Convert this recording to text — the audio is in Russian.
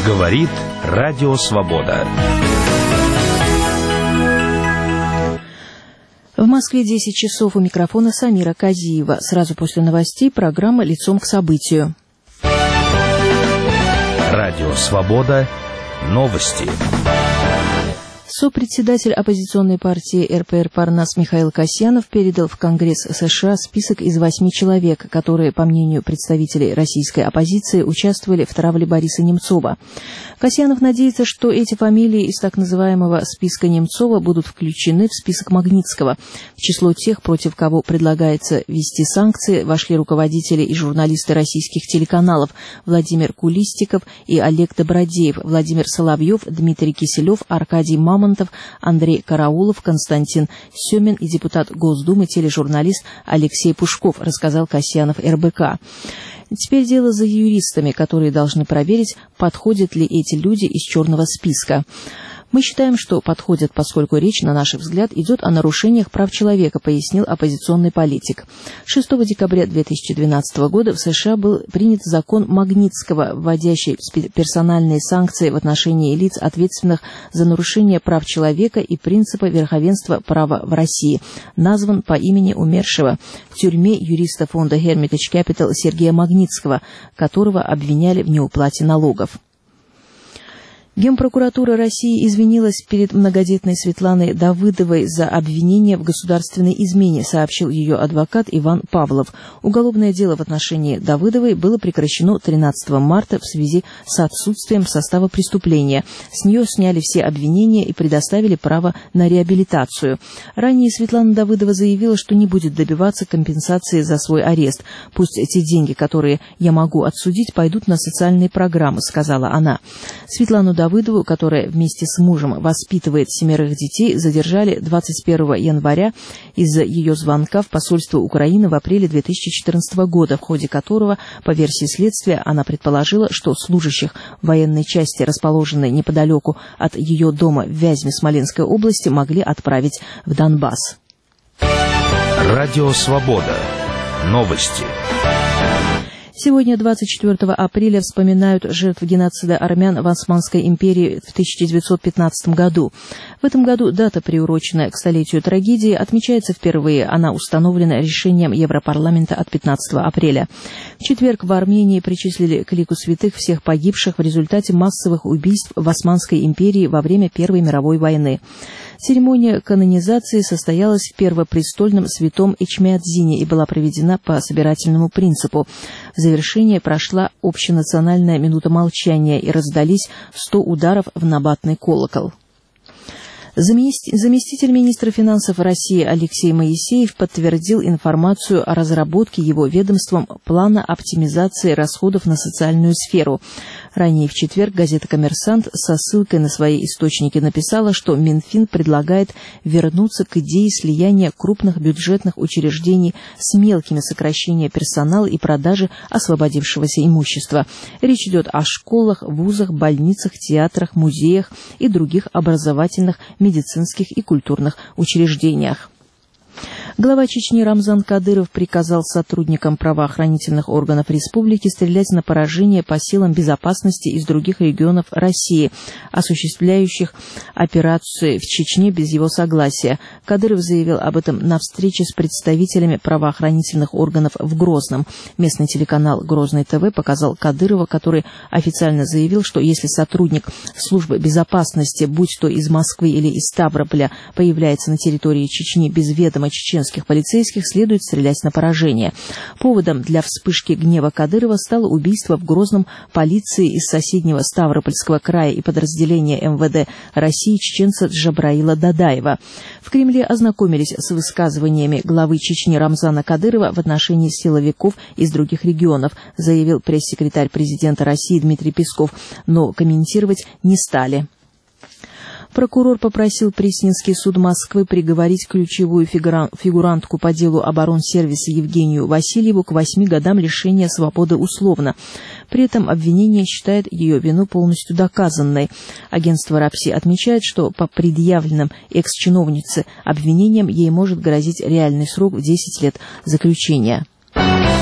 Говорит Радио Свобода. В Москве 10 часов, у микрофона Самира Казиева. Сразу после новостей программа «Лицом к событию». Радио Свобода. Новости. Сопредседатель оппозиционной партии РПР «Парнас» Михаил Касьянов передал в Конгресс США список из 8 человек, которые, по мнению представителей российской оппозиции, участвовали в травле Бориса Немцова. Касьянов надеется, что эти фамилии из так называемого списка Немцова будут включены в список Магнитского. В число тех, против кого предлагается ввести санкции, вошли руководители и журналисты российских телеканалов Владимир Кулистиков и Олег Добродеев, Владимир Соловьев, Дмитрий Киселев, Аркадий Мамонтов, Андрей Караулов, Константин Семин и депутат Госдумы, тележурналист Алексей Пушков, рассказал Касьянов РБК. Теперь дело за юристами, которые должны проверить, подходят ли эти люди из черного списка. Мы считаем, что подходят, поскольку речь, на наш взгляд, идет о нарушениях прав человека, пояснил оппозиционный политик. 6 декабря 2012 года в США был принят закон Магнитского, вводящий персональные санкции в отношении лиц, ответственных за нарушение прав человека и принципа верховенства права в России, назван по имени умершего в тюрьме юриста фонда Hermitage Capital Сергея Магнитского, которого обвиняли в неуплате налогов. Генпрокуратура России извинилась перед многодетной Светланой Давыдовой за обвинение в государственной измене, сообщил ее адвокат Иван Павлов. Уголовное дело в отношении Давыдовой было прекращено 13 марта в связи с отсутствием состава преступления. С нее сняли все обвинения и предоставили право на реабилитацию. Ранее Светлана Давыдова заявила, что не будет добиваться компенсации за свой арест. «Пусть эти деньги, которые я могу отсудить, пойдут на социальные программы», — сказала она. Светлану Давыдову, которая вместе с мужем воспитывает 7 детей, задержали 21 января из-за ее звонка в посольство Украины в апреле 2014 года, в ходе которого, по версии следствия, она предположила, что служащих военной части, расположенной неподалеку от ее дома в Вязьме Смоленской области, могли отправить в Донбасс. Радио Свобода. Новости. Сегодня, 24 апреля, вспоминают жертв геноцида армян в Османской империи в 1915 году. В этом году дата, приуроченная к столетию трагедии, отмечается впервые. Она установлена решением Европарламента от 15 апреля. В четверг в Армении причислили к лику святых всех погибших в результате массовых убийств в Османской империи во время Первой мировой войны. Церемония канонизации состоялась в первопрестольном святом Эчмиадзине и была проведена по собирательному принципу. В завершение прошла общенациональная минута молчания и раздались 100 ударов в набатный колокол. Заместитель министра финансов России Алексей Моисеев подтвердил информацию о разработке его ведомством плана оптимизации расходов на социальную сферу. Ранее в четверг газета «Коммерсант» со ссылкой на свои источники написала, что Минфин предлагает вернуться к идее слияния крупных бюджетных учреждений с мелкими сокращениями персонала и продажи освободившегося имущества. Речь идет о школах, вузах, больницах, театрах, музеях и других образовательных, медицинских и культурных учреждениях. Глава Чечни Рамзан Кадыров приказал сотрудникам правоохранительных органов республики стрелять на поражение по силам безопасности из других регионов России, осуществляющих операции в Чечне без его согласия. Кадыров заявил об этом на встрече с представителями правоохранительных органов в Грозном. Местный телеканал «Грозный ТВ» показал Кадырова, который официально заявил, что если сотрудник службы безопасности, будь то из Москвы или из Ставрополя, появляется на территории Чечни без ведома чеченских полицейских, следует стрелять на поражение. Поводом для вспышки гнева Кадырова стало убийство в Грозном полиции из соседнего Ставропольского края и подразделения МВД России чеченца Джабраила Дадаева. В Кремле ознакомились с высказываниями главы Чечни Рамзана Кадырова в отношении силовиков из других регионов, заявил пресс-секретарь президента России Дмитрий Песков, но комментировать не стали. Прокурор попросил Пресненский суд Москвы приговорить ключевую фигурантку по делу оборонсервиса Евгению Васильеву к 8 годам лишения свободы условно. При этом обвинение считает ее вину полностью доказанной. Агентство РАПСИ отмечает, что по предъявленным экс-чиновнице обвинениям ей может грозить реальный срок в 10 лет заключения.